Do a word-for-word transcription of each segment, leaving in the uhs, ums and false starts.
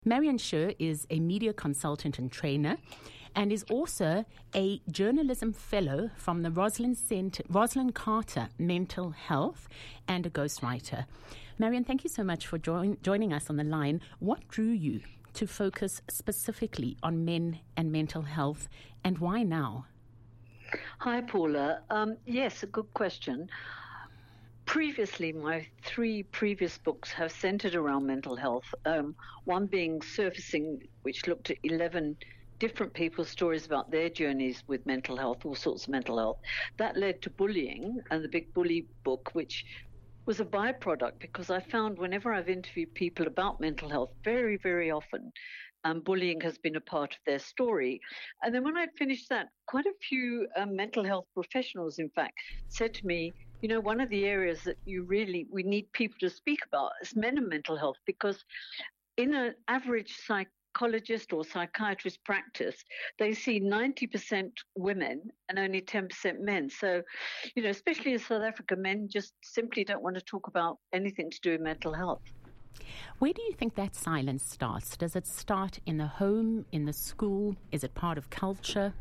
Marion Sher is a media consultant and trainer and is also a journalism fellow from the Rosalind Center, Rosalind Carter Mental Health, and a ghostwriter. Marion, thank you so much for join, joining us on the line. What drew you to focus specifically on men and mental health, and why now? Hi, Paula. Um, yes, a good question. Previously, my three previous books have centered around mental health, um, one being Surfacing, which looked at eleven different people's stories about their journeys with mental health, all sorts of mental health. That led to Bullying and the Big Bully book, which was a byproduct because I found whenever I've interviewed people about mental health, very, very often, um, bullying has been a part of their story. And then when I'd finished that, quite a few um, mental health professionals, in fact, said to me, you know, one of the areas that you really, we need people to speak about is men and mental health, because in an average psychologist or psychiatrist practice, they see ninety percent women and only ten percent men. So, you know, especially in South Africa, men just simply don't want to talk about anything to do with mental health. Where do you think that silence starts? Does it start in the home, in the school? Is it part of culture?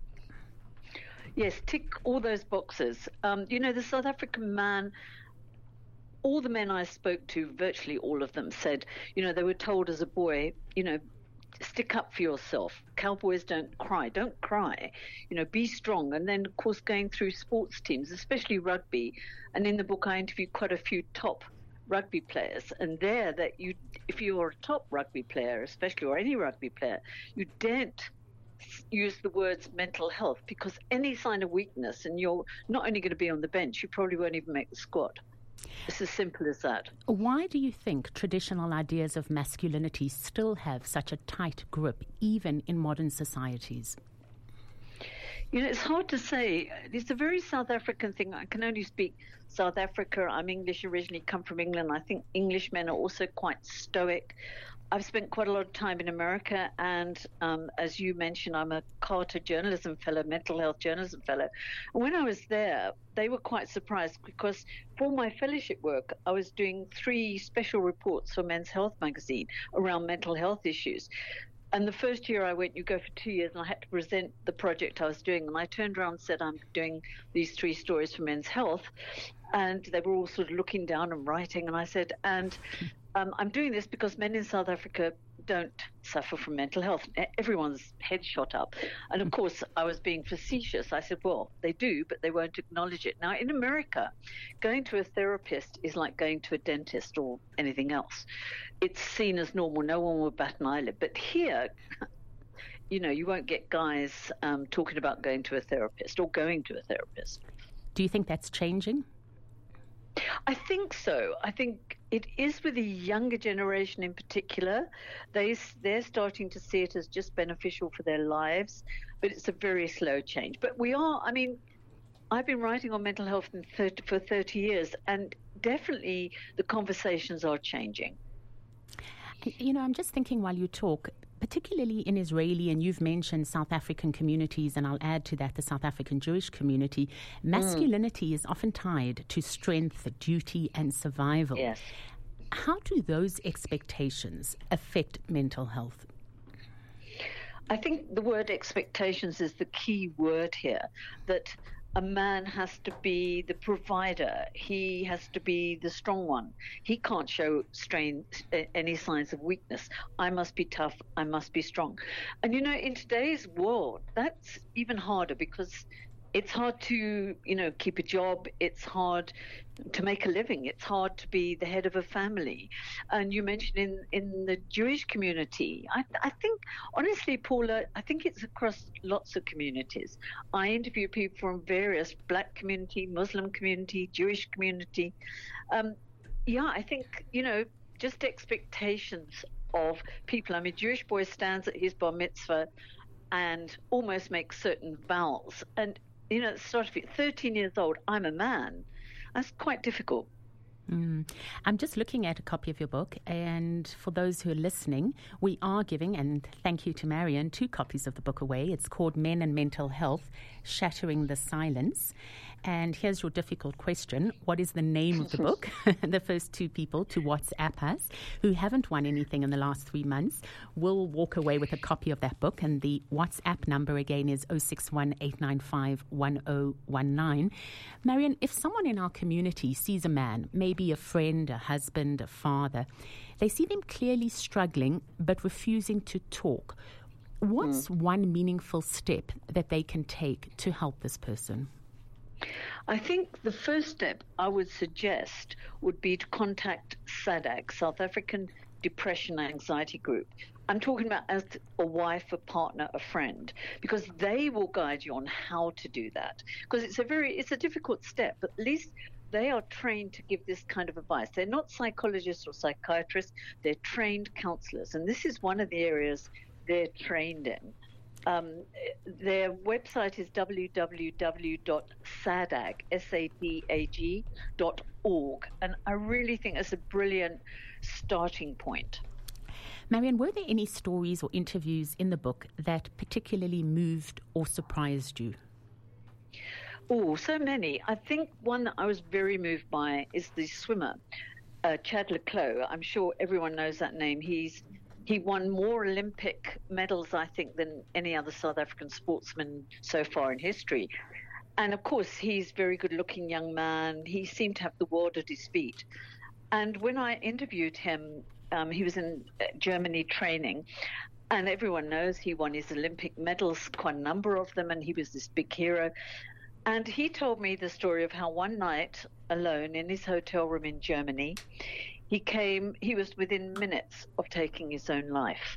Yes, tick all those boxes. Um, you know, the South African man, all the men I spoke to, virtually all of them said, you know, they were told as a boy, you know, stick up for yourself. Cowboys don't cry. Don't cry. You know, be strong. And then, of course, going through sports teams, especially rugby. And in the book, I interviewed quite a few top rugby players. And there, that you, if you're a top rugby player, especially, or any rugby player, you daren't use the words mental health, because any sign of weakness and you're not only going to be on the bench, you probably won't even make the squad. It's as simple as that. Why do you think traditional ideas of masculinity still have such a tight grip, even in modern societies? You know, it's hard to say. It's a very South African thing. I can only speak South Africa. I'm English, originally come from England. I think English men are also quite stoic. I've spent quite a lot of time in America, and um, as you mentioned, I'm a Carter Journalism Fellow, Mental Health Journalism Fellow. And when I was there, they were quite surprised because for my fellowship work, I was doing three special reports for Men's Health magazine around mental health issues. And the first year I went, you go for two years, and I had to present the project I was doing. And I turned around and said, I'm doing these three stories for Men's Health. And they were all sort of looking down and writing. And I said, and um, I'm doing this because men in South Africa don't suffer from mental health. Everyone's head shot up. And of course, I was being facetious. I said, well, they do, but they won't acknowledge it. Now, in America, going to a therapist is like going to a dentist or anything else. It's seen as normal. No one will bat an eyelid. But here, you know, you won't get guys um, talking about going to a therapist or going to a therapist. Do you think that's changing? I think so. I think it is with the younger generation in particular. They, they're starting to see it as just beneficial for their lives, but it's a very slow change. But we are, I mean, I've been writing on mental health in thirty, for thirty years, and definitely the conversations are changing. You know, I'm just thinking while you talk, particularly in Israeli, and you've mentioned South African communities, and I'll add to that the South African Jewish community, masculinity mm. is often tied to strength, duty, and survival. Yes. How do those expectations affect mental health? I think the word expectations is the key word here, that a man has to be the provider. He has to be the strong one. He can't show strain, any signs of weakness. I must be tough. I must be strong. And, you know, in today's world, that's even harder because it's hard to, you know, keep a job. It's hard to make a living. It's hard to be the head of a family. And you mentioned in, in the Jewish community, I, I think, honestly, Paula, I think it's across lots of communities. I interview people from various Black community, Muslim community, Jewish community. Um, yeah, I think, you know, just expectations of people. I mean, Jewish boy stands at his bar mitzvah and almost makes certain vows. And, you know, sort of thirteen years old, I'm a man. That's quite difficult. Mm. I'm just looking at a copy of your book, and for those who are listening, we are giving, and thank you to Marion, two copies of the book away. It's called Men and Mental Health, Shattering the Silence. And here's your difficult question. What is the name of the book? The first two people to WhatsApp us who haven't won anything in the last three months will walk away with a copy of that book. And the WhatsApp number again is zero six one, eight nine five, one zero one nine. Marion, if someone in our community sees a man, maybe a friend, a husband, a father, they see them clearly struggling but refusing to talk, what's mm. one meaningful step that they can take to help this person? I think the first step I would suggest would be to contact SADAG, South African Depression Anxiety Group. I'm talking about as a wife, a partner, a friend, because they will guide you on how to do that. Because it's a very, it's a difficult step, but at least they are trained to give this kind of advice. They're not psychologists or psychiatrists, they're trained counselors. And this is one of the areas they're trained in. Um, their website is w w w dot sadag dot org, and I really think it's a brilliant starting point. Marion, were there any stories or interviews in the book that particularly moved or surprised you? Oh, so many. I think one that I was very moved by is the swimmer, uh, Chad le Clos. I'm sure everyone knows that name. He's He won more Olympic medals, I think, than any other South African sportsman so far in history. And, of course, he's a very good-looking young man. He seemed to have the world at his feet. And when I interviewed him, um, he was in Germany training. And everyone knows he won his Olympic medals, quite a number of them, and he was this big hero. And he told me the story of how one night, alone in his hotel room in Germany, He came, he was within minutes of taking his own life.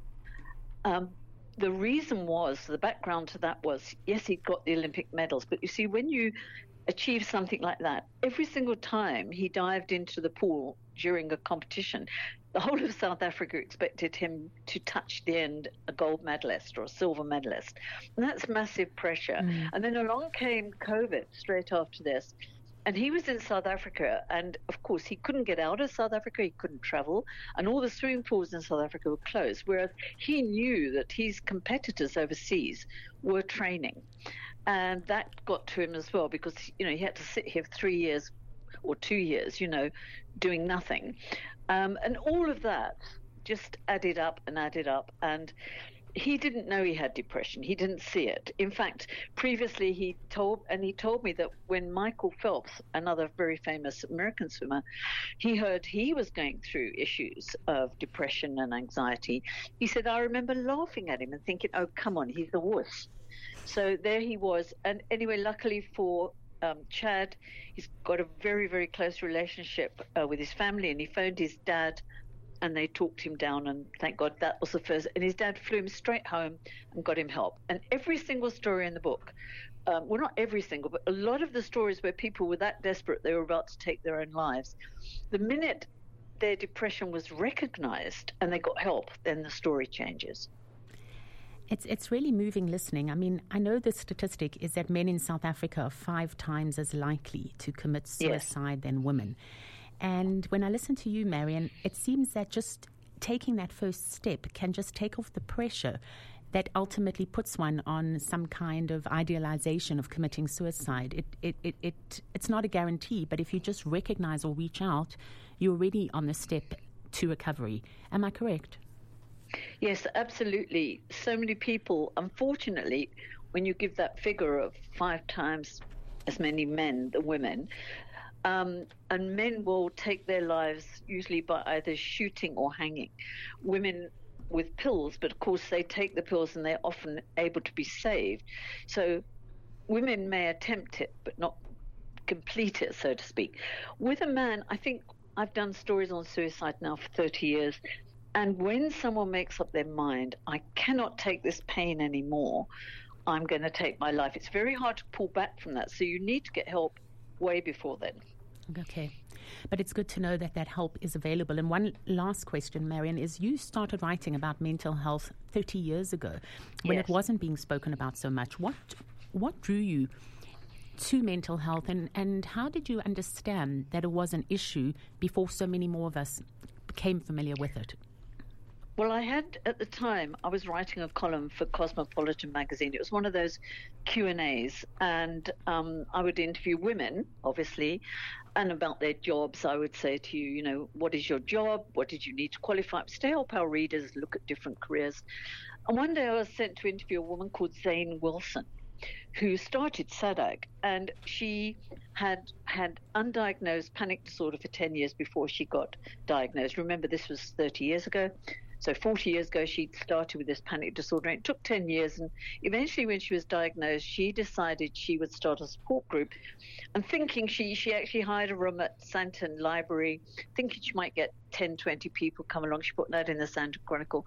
Um, the reason was, the background to that was, yes, he got the Olympic medals, but you see, when you achieve something like that, every single time he dived into the pool during a competition, the whole of South Africa expected him to touch the end a gold medalist or a silver medalist. And that's massive pressure. Mm. And then along came COVID straight after this. And he was in South Africa, and of course he couldn't get out of South Africa, he couldn't travel, and all the swimming pools in South Africa were closed, whereas he knew that his competitors overseas were training. And that got to him as well, because, you know, he had to sit here for three years or two years, you know, doing nothing. Um, and all of that just added up and added up, and he didn't know he had depression. He didn't see it. In fact, previously he told, and he told me that when Michael Phelps, another very famous American swimmer, he heard he was going through issues of depression and anxiety, he said, I remember laughing at him and thinking, oh, come on, he's a wuss. So there he was. And anyway, luckily for um, Chad, he's got a very, very close relationship uh, with his family, and he phoned his dad, and they talked him down, and thank God that was the first. And his dad flew him straight home and got him help. And every single story in the book, um, well, not every single, but a lot of the stories where people were that desperate they were about to take their own lives, the minute their depression was recognized and they got help, then the story changes. It's it's really moving listening. I mean, I know the statistic is that men in South Africa are five times as likely to commit suicide yes. than women. And when I listen to you, Marion, it seems that just taking that first step can just take off the pressure that ultimately puts one on some kind of idealization of committing suicide. It, it, it, it, it's not a guarantee, but if you just recognize or reach out, you're already on the step to recovery. Am I correct? Yes, absolutely. So many people, unfortunately, when you give that figure of five times as many men than women, Um, and men will take their lives usually by either shooting or hanging. Women with pills, but of course they take the pills and they're often able to be saved. So women may attempt it, but not complete it, so to speak. With a man, I think I've done stories on suicide now for thirty years. And when someone makes up their mind, I cannot take this pain anymore, I'm going to take my life. It's very hard to pull back from that. So you need to get help way before then. Okay. But it's good to know that that help is available. And one last question, Marion, is you started writing about mental health thirty years ago when yes. it wasn't being spoken about so much. What what drew you to mental health, and, and how did you understand that it was an issue before so many more of us became familiar with it? Well, I had, at the time, I was writing a column for Cosmopolitan magazine. It was one of those Q and A's, and um, I would interview women, obviously, and about their jobs. I would say to you, you know, what is your job? What did you need to qualify? To help our readers look at different careers. And one day I was sent to interview a woman called Zane Wilson, who started S A D A G, and she had had undiagnosed panic disorder for ten years before she got diagnosed. Remember, this was thirty years ago. So forty years ago, she started with this panic disorder. And it took ten years. And eventually, when she was diagnosed, she decided she would start a support group. And thinking she, she actually hired a room at Santon Library, thinking she might get ten, twenty people come along. She put that in the Santon Chronicle.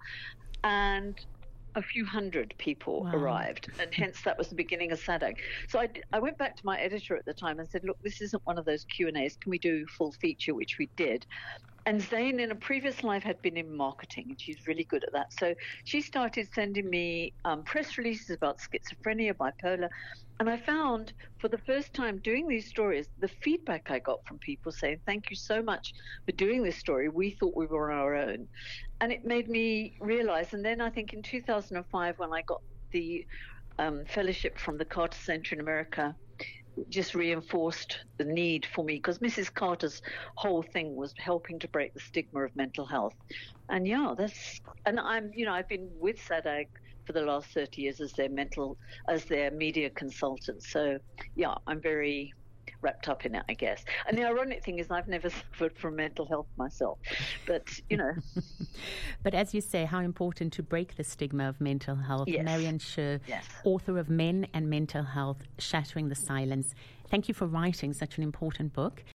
And a few hundred people wow. arrived, and hence that was the beginning of S A D A G. So I, I went back to my editor at the time and said, look, this isn't one of those Q and A's. Can we do full feature, which we did. And Zane, in a previous life, had been in marketing, and she's really good at that. So she started sending me um, press releases about schizophrenia, bipolar. And I found, for the first time doing these stories, the feedback I got from people saying, thank you so much for doing this story. We thought we were on our own. And it made me realize. And then I think in two thousand five, when I got the um, fellowship from the Carter Center in America, just reinforced the need for me, because Missus Carter's whole thing was helping to break the stigma of mental health. And yeah, that's, and I'm, you know, I've been with S A D A G for the last thirty years as their mental, as their media consultant. So yeah, I'm very wrapped up in it, I guess. And the ironic thing is I've never suffered from mental health myself, but you know. But as you say, how important to break the stigma of mental health. Yes. Marion Sher, yes. author of Men and Mental Health, Shattering the Silence. Thank you for writing such an important book.